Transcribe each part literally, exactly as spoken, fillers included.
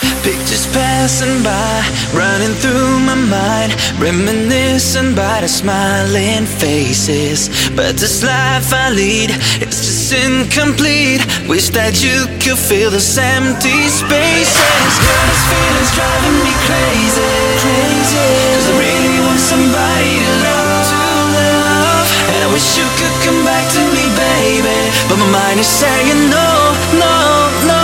Pictures passing by, running through my mind, reminiscing by the smiling faces. But this life I lead, it's just incomplete. Wish that you could fill those empty spaces. Girl, this feeling's driving me crazy, crazy. Cause I really want somebody to love, to love. And I wish you could come back to me, baby, but my mind is saying no, no, no.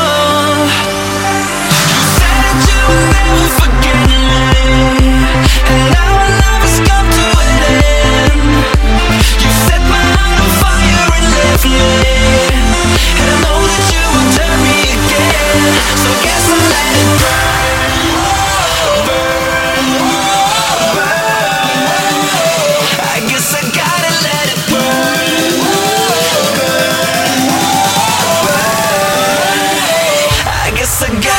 Never forget me, and now our love has come to an end. You set my heart on fire and left me, and I know that you will turn me again. So I guess I'll let it burn, burn, burn. I guess I gotta let it burn, burn, burn. I guess I gotta.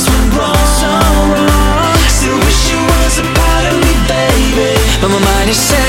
But my mind is set.